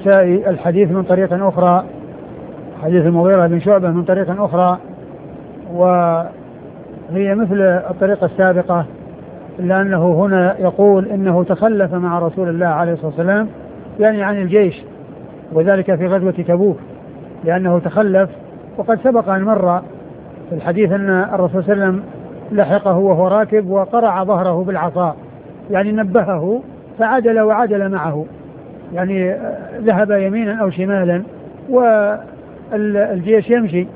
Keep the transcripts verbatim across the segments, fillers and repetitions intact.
النسائي الحديث من طريق أخرى، حديث المغيرة بن شعبة من طريق أخرى، وهي مثل الطريقة السابقة، إلا أنه هنا يقول إنه تخلف مع رسول الله عليه الصلاة والسلام يعني عن الجيش، وذلك في غزوة تبوك لأنه تخلف. وقد سبق أن مر في الحديث أن الرسول صلى الله عليه وسلم لحقه وهو راكب وقرع ظهره بالعصا، يعني نبهه فعدل وعدل معه، يعني ذهب يمينا أو شمالا والجيش يمشي،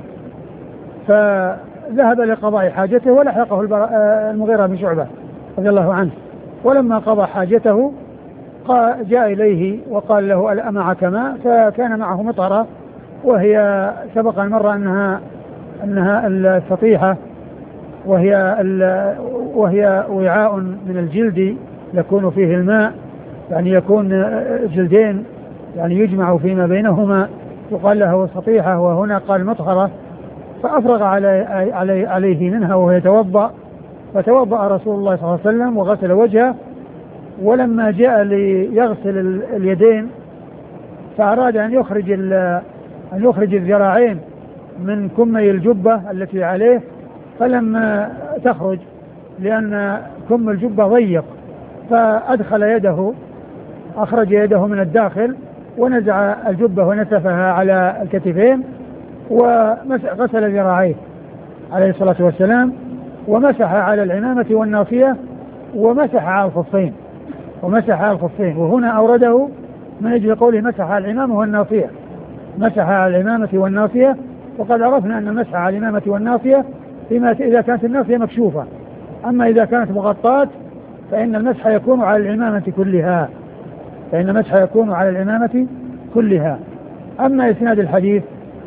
فذهب لقضاء حاجته ولحقه المغيرة بن شعبة رضي الله عنه، ولما قضى حاجته جاء إليه وقال له ألا معك ماء؟ فكان معه مطرة، وهي سبق المرة أنها أنها السطيحة، وهي وهي وعاء من الجلد يكون فيه الماء، يعني يكون جلدين يعني يجمع فيما بينهما، يقال له سطيحة، وهنا قال مطهرة. فأفرغ علي علي عليه منها وهو يتوضأ، فتوضأ رسول الله صلى الله عليه وسلم وغسل وجهه، ولما جاء ليغسل اليدين فأراد أن يخرج أن يخرج الذراعين من كمي الجبة التي عليه، فلما تخرج لأن كم الجبة ضيق، فأدخل يده أخرج يده من الداخل ونزع الجبة ونسفها على الكتفين وغسل ذراعيه عليه الصلاة والسلام، ومسح على العمامة والناصية، ومسح على الخفين ومسح على الخفين وهنا أورده من أجل قوله مسح على العمامة والناصية، مسح على العمامة والناصية. وقد عرفنا أن المسح على العمامة والناصية فيما إذا كانت الناصية مكشوفة، أما إذا كانت مغطاة فإن المسح يكون على العمامة كلها فإن المسح يكون على العمامة كلها. أما إسناد الحديث